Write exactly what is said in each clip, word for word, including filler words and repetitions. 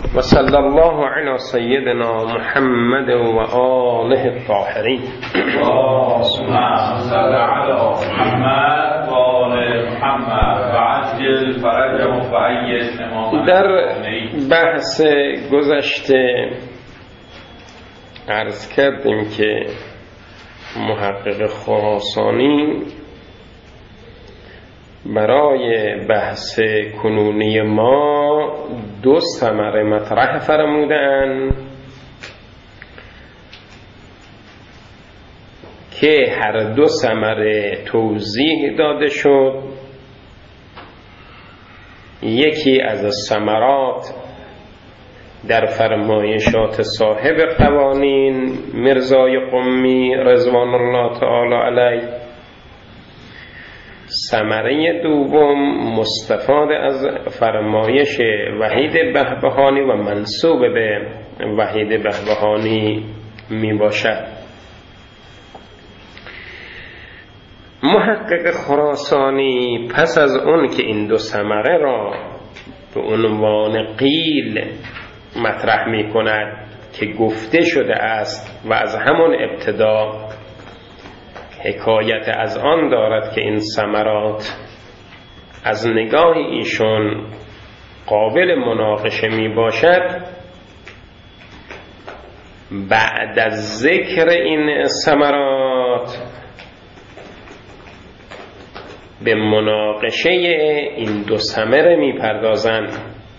و صلی الله علی سیدنا محمد و آله الطاهرین. اللهم صل علی محمد و آل محمد و عجل فرجهم و عیش امامهم. در بحث گذشته عرض کردیم که محقق خراسانی برای بحث کنونی ما دو ثمره مطرح فرمودند که هر دو ثمره توضیح داده شد. یکی از ثمرات در فرمایشات صاحب قوانین میرزای قمی رضوان الله تعالی علیه، ثمره دوم مستفاد از فرمایش وحید بهبهانی و منسوب به وحید بهبهانی می باشد. محقق خراسانی پس از اون که این دو ثمره را به عنوان قیل مطرح می کند که گفته شده است و از همون ابتدا حکایت از آن دارد که این ثمرات از نگاه ایشون قابل مناقشه می باشد، بعد از ذکر این ثمرات به مناقشه این دو ثمره می پردازند.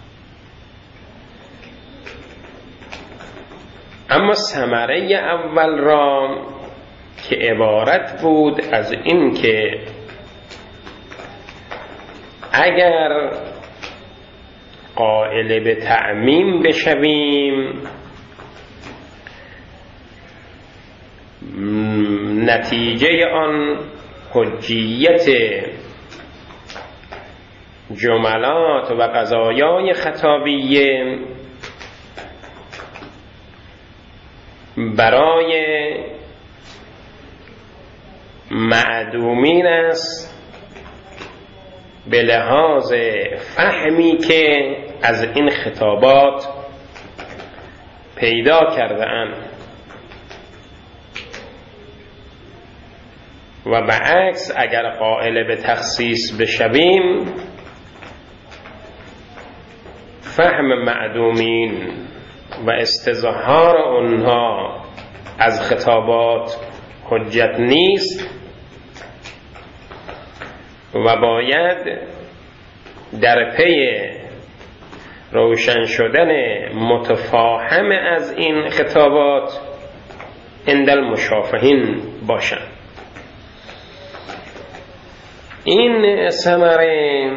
اما ثمره اول را که عبارت بود از این که اگر قائل به تعمیم بشویم نتیجه آن حجیت جملات و قضایای خطابیه برای معدومین است به لحاظ فهمی که از این خطابات پیدا کرده اند و برعکس اگر قائل به تخصیص بشویم فهم معدومین و استظهار اونها از خطابات حجت نیست و باید در پی روشن شدن متفاهم از این خطابات عند المشافهین باشند. این ثمره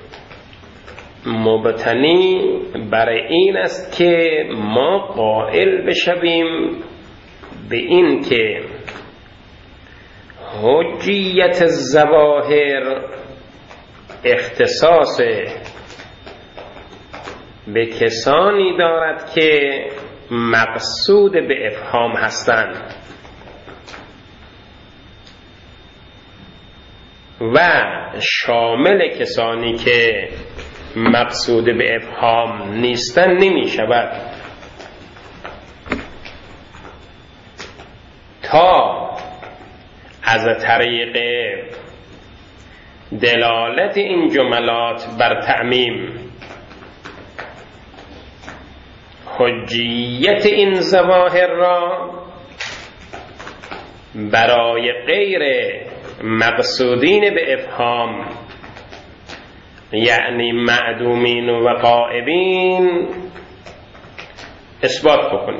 مبتنی برای این است که ما قائل بشویم به این که حجیت الظواهر اختصاص به کسانی دارد که مقصود به افهام هستند و شامل کسانی که مقصود به افهام نیستند نمی شود تا از طریق دلالت این جملات بر تعمیم حجیت این ظواهر را برای غیر مقصودین به افهام یعنی معدومین و غائبین اثبات بکنیم.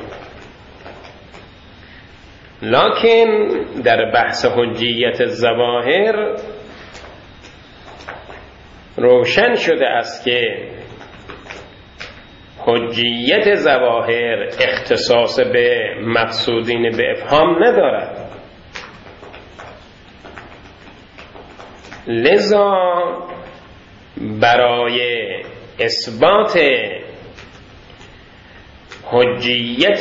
لکن در بحث حجیت الظواهر روشن شده است که حجیت ظواهر اختصاص به مقصودین به افهام ندارد، لذا برای اثبات حجیت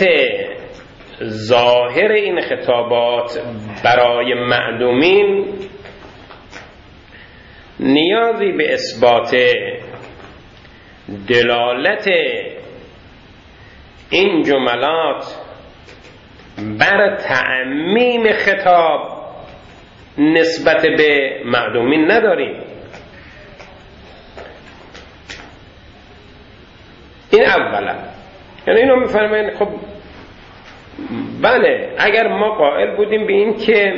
ظاهر این خطابات برای معدومین نیازی به اثبات دلالت این جملات بر تعمیم خطاب نسبت به معدومین نداریم. این اولا، یعنی اینو میفرمایید خب بله اگر ما قائل بودیم به این که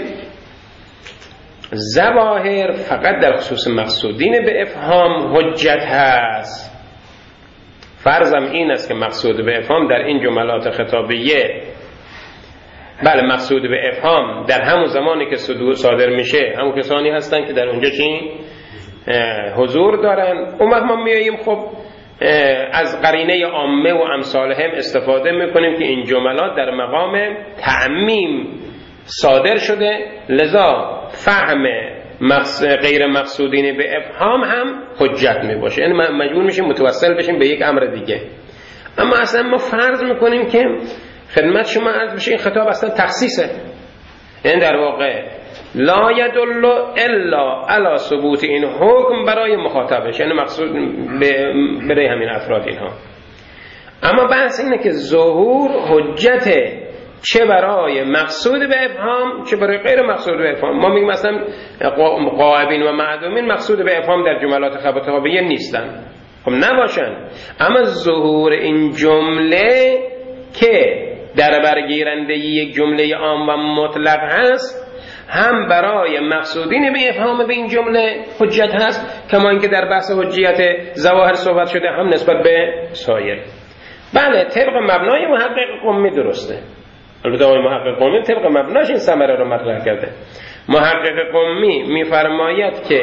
ظواهر فقط در خصوص مقصودین به افهام حجت هست، فرضم این است که مقصود به افهام در این جملات خطابیه، بله مقصود به افهام در همون زمانی که صادر میشه همون کسانی هستن که در اونجا چی حضور دارن، اون وقت ما میاییم خب از قرینه عامه و امثالهم استفاده میکنیم که این جملات در مقام تعمیم صادر شده، لذا فهم مقص... غیر مقصودین به افهام هم حجت میباشه، یعنی مجبور میشیم متوسل بشیم به یک امر دیگه. اما اصلا ما فرض میکنیم که خدمت شما عرض بشه این خطاب اصلا تخصیصه، یعنی در واقع لا یدل الا علی ثبوت این حکم برای مخاطبش، یعنی مقصود برای همین افراد اینها. اما بحث اینه که ظهور حجت چه برای مقصود به افهام چه برای غیر مقصود به افهام. ما میگیم مثلا غائبین و معدومین مقصود به افهام در جملات خطابیه نیستن، خب نباشن، اما ظهور این جمله که در برگیرنده یک جمله عام و مطلق هست هم برای مقصودین به افهام به این جمله حجت هست، کما اینکه در بحث حجیت ظواهر صحبت شده هم نسبت به سایر. بله طبق مبنای محقق قمی درسته، البته آقای محقق قمی طبق مبناش این ثمره رو مطرح کرده. محقق قمی میفرماید که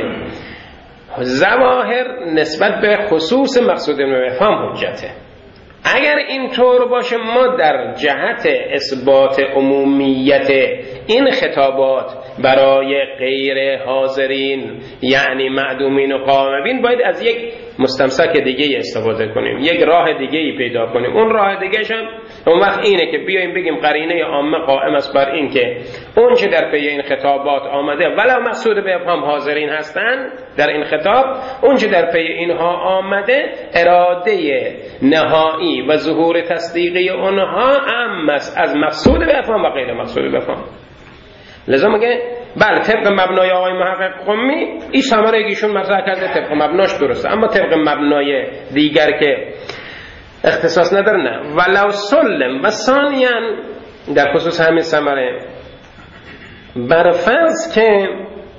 ظواهر نسبت به خصوص مقصودین به افهام حجته. اگر اینطور باشه ما در جهت اثبات عمومیت این خطابات برای غیر حاضرین یعنی معدومین و غائبین باید از یک مستمسک دیگه استفاده کنیم، یک راه دیگه پیدا کنیم. اون راه دیگه‌ش هم اون وقت اینه که بیایم بگیم قرینه عامه قائم است بر این که اون چه در پی این خطابات آمده ولو مقصود به افهام حاضرین هستند در این خطاب، اون چه در پی اینها آمده اراده نهایی و ظهور تصدیقی اونها عام است از مقصود به افهام و غیر مقصود به افهام. لذا میگه بله طبق مبنای آقای محقق قمی این ثمره ایشون مطرح کرده طبق مبناش درسته، اما طبق مبنای دیگر که اختصاص نداره نه. ولو سلم و ثانیاً در خصوص همین ثمره بر فرض که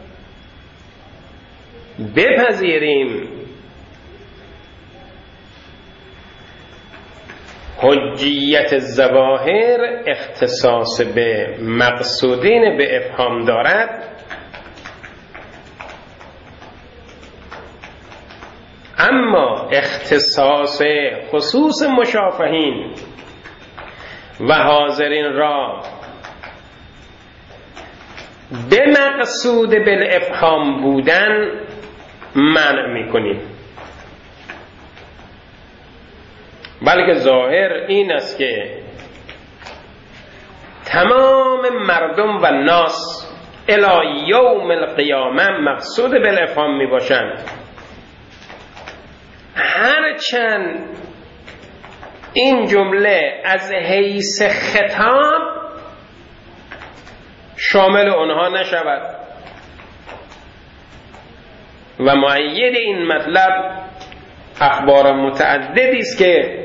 بپذیریم حجیت ظواهر اختصاص به مقصودین به افهام دارد، اما اختصاص خصوص مشافهین و حاضرین را به مقصود بالافهام بودن منع میکنیم، بلکه ظاهر این است که تمام مردم و ناس الی یوم القیامه مقصود بالافهام می باشند، هرچند این جمله از حیث خطاب شامل آنها نشود. و مؤید این مطلب اخبار متعددی است که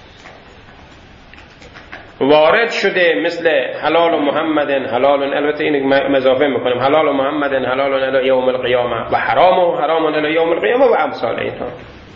وارد شده، مثل حلال محمد حلال، البته این مضافه میکنیم، حلال محمد حلال الی یوم القیامه و حرام حرام الی یوم القیامه و امثال اینها.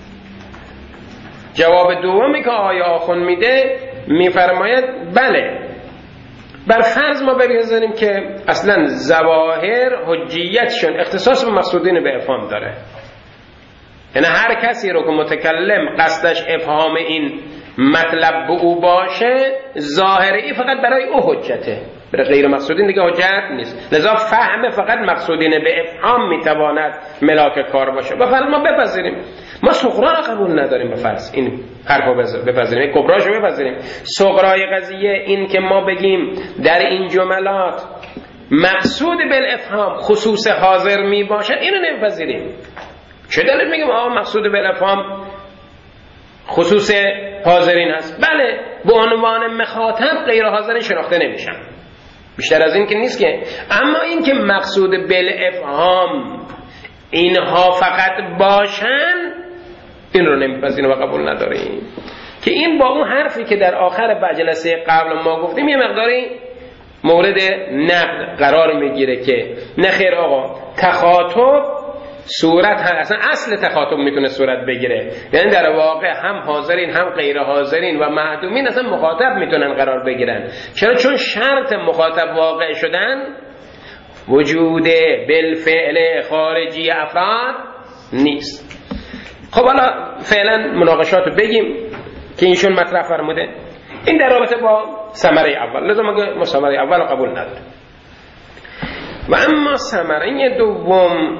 جواب دومی که آیه آخون میده میفرماید بله بر فرض ما بگذاریم که اصلا ظواهر حجیتشون اختصاص به مقصودین به افهام داره، یعنی هر کسی رو که متکلم قصدش افهام این مطلب به او باشه ظاهری فقط برای او حجته، برای غیر مقصودین دیگه حجت نیست. لذا فهم فقط مقصودین به افهام میتواند ملاک کار باشه. و فرض ما بپذیریم، ما صغرا را قبول نداریم، به فرض این حرفو بپذیریم، کبراشو بپذیریم. صغرای قضیه این که ما بگیم در این جملات مقصود بالافهام خصوص حاضر می باشد، اینو نمیپذیریم. چه دلیل میگیم آقا مقصود بالافهام خصوص حاضرین هست. بله به عنوان مخاطب غیر حاضرین شناخته نمیشن، بیشتر از این که نیست که. اما این که مقصود بالافهام اینها فقط باشن، این رو نمیپذیریم و قبول نداریم. که این با اون حرفی که در آخر جلسه قبل ما گفتیم یه مقداری مورد نقد قرار میگیره که نه خیر آقا، تخاطب صورت هم اصلا اصل تخاطب میتونه صورت بگیره، یعنی در واقع هم حاضرین هم غیر حاضرین و معدومین اصلا مخاطب میتونن قرار بگیرن. چرا؟ چون شرط مخاطب واقع شدن وجود بالفعل خارجی افراد نیست. خب حالا فعلا مناقشات رو بگیم که ایشون مطرح فرموده. این در رابطه با ثمره اول، لازم ما ثمره اول رو قبول نداریم. و اما ثمره دوم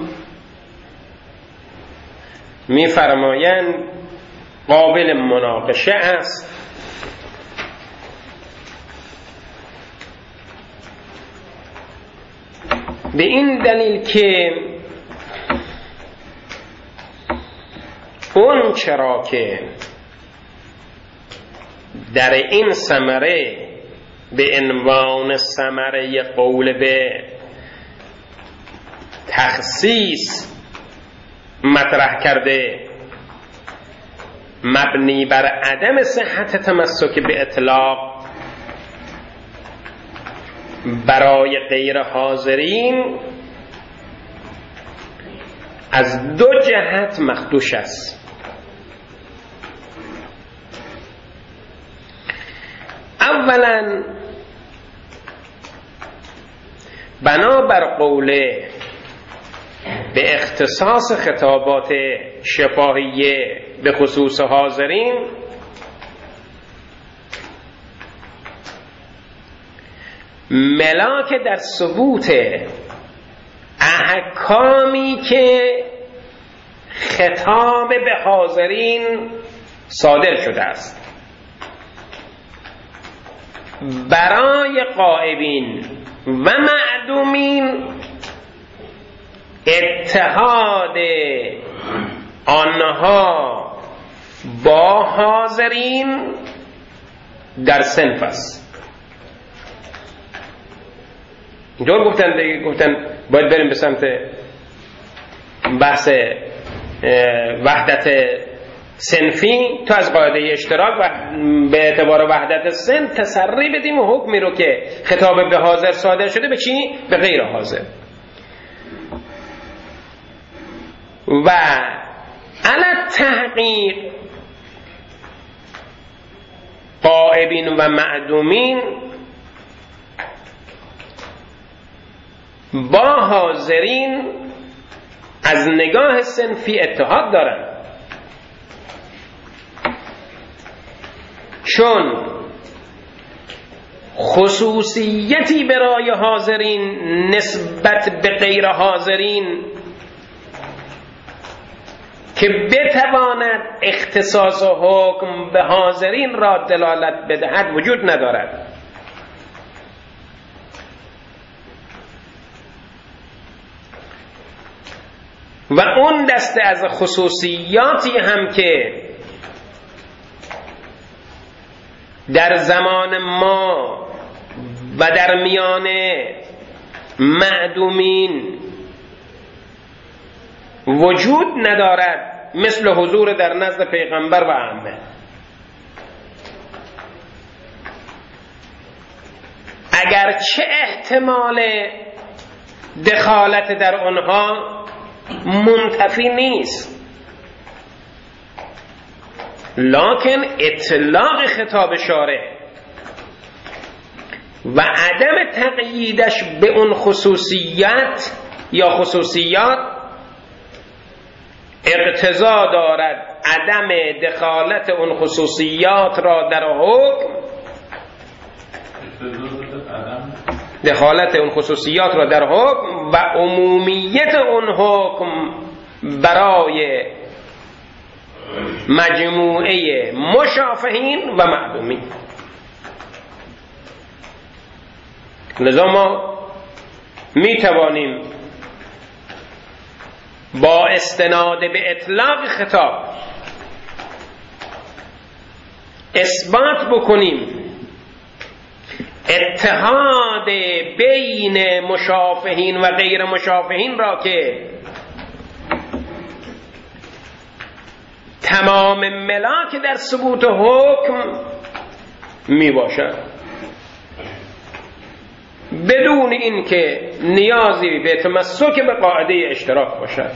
می‌فرمایند قابل مناقشه است. به این دلیل که اون چرا که در این ثمره به عنوان ثمره قول به تخصیص مطرح کرده، مبنی بر عدم صحت تمسک به اطلاق برای غیر حاضرین، از دو جهت مخدوش است. اولا بنابر قوله به اختصاص خطابات شفاهیه به خصوص حاضرین، ملاک در ثبوت احکامی که خطاب به حاضرین صادر شده است برای غائبین و معدومین، اتحاد آنها با حاضرین در صنف است. اینطور گفتن دیگه، گفتن باید بریم به سمت بحث وحدت صنفی تا از قاعده اشتراک و به اعتبار وحدت صنف تسری بدیم و حکمی رو که خطاب به حاضر صادر شده به چی؟ به غیر حاضر. و علی تحقیق غائبین و معدومین با حاضرین از نگاه صنفی اتحاد دارند، چون خصوصیتی برای حاضرین نسبت به غیر حاضرین که بتواند اختصاص و حکم به حاضرین را دلالت بدهد وجود ندارد. و اون دسته از خصوصیاتی هم که در زمان ما و در میان معدومین وجود ندارد، مثل حضور در نزد پیغمبر و عامه، اگرچه احتمال دخالت در آنها منتفی نیست، لکن اطلاق خطاب شارع و عدم تقییدش به اون خصوصیت یا خصوصیات اقتضا دارد عدم دخالت اون خصوصیات را در حکم، دخالت اون خصوصیات را در حکم و عمومیت اون حکم برای مجموعه مشافهین و معدومین. لذا ما می توانیم با استناد به اطلاق خطاب اثبات بکنیم اتحاد بین مشافهین و غیر مشافهین را که تمام ملاک در ثبوت حکم می باشد بدون اینکه نیازی به تمسک به قاعده اشتراک باشد.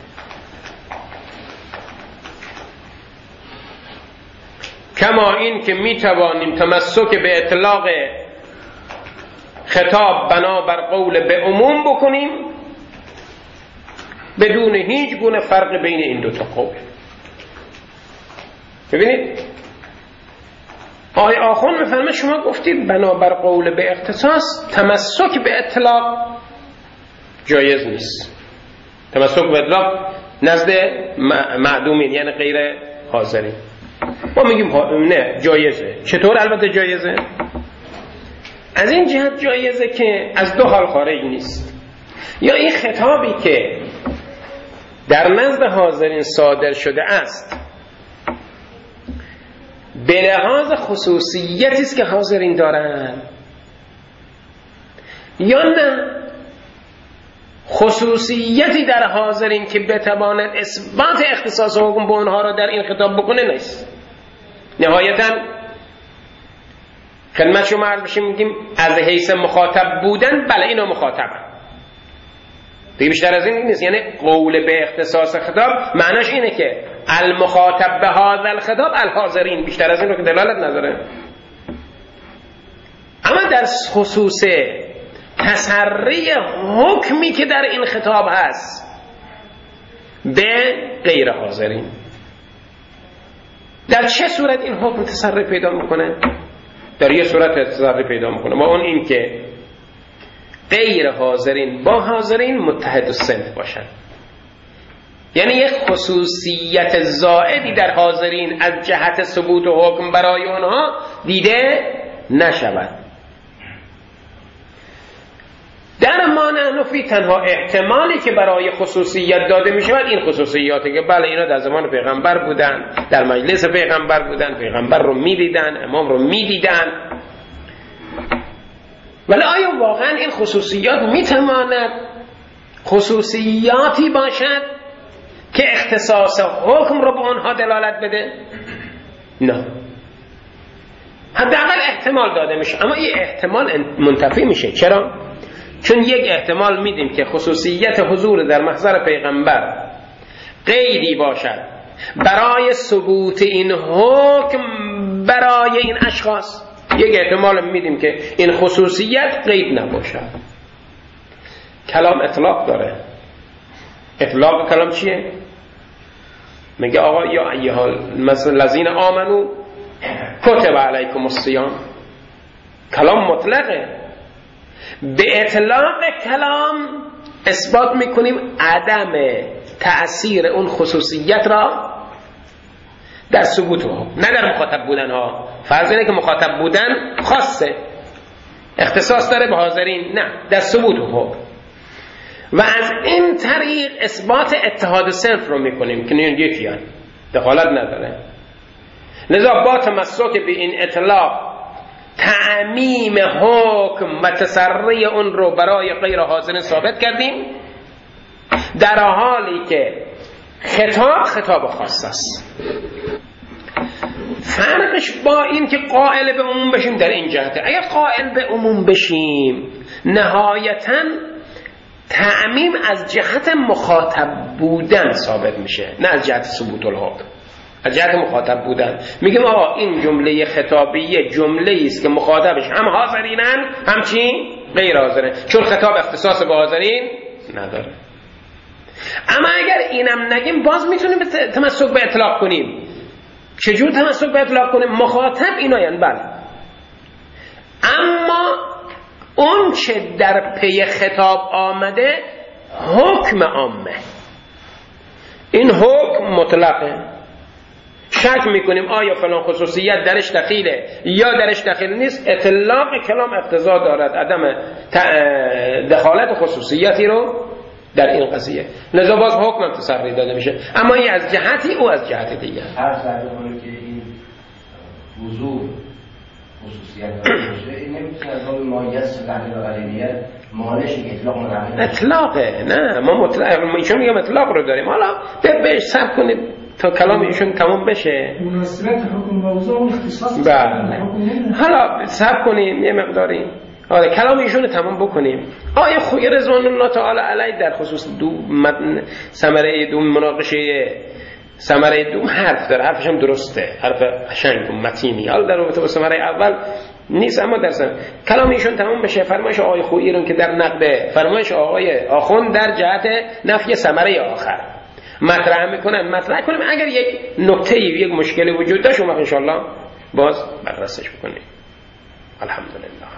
کما این که می توانیم تمسک به اطلاق خطاب بنابر قول به عموم بکنیم بدون هیچ گونه فرق بین این دو تا قول. ببینید آقای آخوند میفرمه شما گفتید بنابر قول به اختصاص تمسک به اطلاق جایز نیست. تمسک به اطلاق نزد معدومین یعنی غیر حاضرین. ما میگیم نه جایزه. چطور؟ البته جایزه. از این جهت جایزه که از دو حال خارج نیست. یا این خطابی که در نزد حاضرین صادر شده است به لحاظ خصوصیتی است که حاضرین دارند یا نه خصوصیتی در حاضرین که بتواند اثبات اختصاص حکم به اونها را در این خطاب بکنه نیست. نهایتاً خدمت شما عرض بشیم میگیم از حیث مخاطب بودن بله اینا مخاطبن دیگه بیشتر از این نیست. یعنی قول به اختصاص خطاب معناش اینه که المخاطب به هذا الخطاب الحاضرین، بیشتر از این رو که دلالت نداره. اما در خصوص تسری حکمی که در این خطاب هست به غیر حاضرین، در چه صورت این حکم تسری پیدا میکنه؟ در یه صورت تسری پیدا میکنه و اون این که غیر حاضرین با حاضرین متحد الصنف باشن. یعنی یک خصوصیت زائدی در حاضرین از جهت ثبوت و حکم برای اونها دیده نشود. در ما نحن فی تنها احتمالی که برای خصوصیت داده می شود این خصوصیاتی که بله اینا در زمان پیغمبر بودن، در مجلس پیغمبر بودن، پیغمبر رو می دیدن، امام رو می دیدن. ولی آیا واقعا این خصوصیات می تواند خصوصیاتی باشد که اختصاص حکم رو به آنها دلالت بده؟ نه. حداقل احتمال داده میشه، اما این احتمال منتفی میشه. چرا؟ چون یک احتمال میدیم که خصوصیت حضور در محضر پیغمبر قیدی باشد برای ثبوت این حکم برای این اشخاص. یک احتمال میدیم که این خصوصیت قید نباشد. کلام اطلاق داره. اطلاق کلام چیه؟ میگه آقا یا ایها الذین آمنو کتب علیکم الصیام. کلام مطلقه. به اطلاق کلام اثبات میکنیم عدم تأثیر اون خصوصیت را در ثبوت حکم، نه در مخاطب بودن ها. فرض اینه که مخاطب بودن خاصه اختصاص داره به حاضرین، نه در ثبوت حکم. و از این طریق اثبات اتحاد صنف رو میکنیم که این یکیان دخالت نداره. لذا با تمسک به این اطلاق تعمیم حکم و تسری اون رو برای غیر حاضرین ثابت کردیم، در حالی که خطاب خطاب خاص است. فرقش با این که قائل به عموم بشیم در این جهته. اگر قائل به عموم بشیم نهایتاً تعمیم از جهت مخاطب بودن ثابت میشه، نه از جهت ثبوت الحکم. از جهت مخاطب بودن میگیم آقا این جمله خطابیه جمله است که مخاطبش هم حاضرینن هم چی؟ غیر حاضرین، چون خطاب اختصاص به حاضرین نداره. اما اگر اینم نگیم باز میتونیم تمسک به اطلاق کنیم. چجور تمسک به اطلاق کنیم؟ مخاطب ایناین بله، اما اون چه در پی خطاب آمده حکم عامه، این حکم مطلقه. شک میکنیم آیا فلان خصوصیت درش دخیله یا درش دخیل نیست، اطلاق کلام اقتضا دارد عدم دخالت خصوصیتی رو در این قضیه. لذا باز حکم تسری داده میشه، اما این از جهتی او از جهت دیگه. هر زمانی که این وضوع خصوصیت داشته باشه این نمیتونه از باب مایز تحلیل و غلیبیت مانع شه که اطلاق منعقد اطلاقه. نه ما مطلق ایشون میگم اطلاق رو داریم. حالا بهش صبر کنید تا کلام ایشون تمام بشه. مناسبت حکم موضوع اون اختصاص. بله. حالا صبر کنیم یه مقداری. آره کلام ایشون رو تمام بکنیم. آیه خوی رضوان الله تعالی علیه در خصوص دو ثمره دوم مناقشه ثمره دوم حرف داره. حرفش هم درسته. حرف قشنگ و متینی. حالا در رابطه با ثمره اول نیست اما در سن کلام ایشون تمام بشه. فرمایش آقای خویی رو که در نقد فرمایش آقای آخوند در جهت نفی ثمره آخر مطرح میکنن مطرح کنیم. اگر یک نکته یک مشکلی وجود داشت اون وقت ان شاء الله باز بررسیش بکنیم. الحمدلله.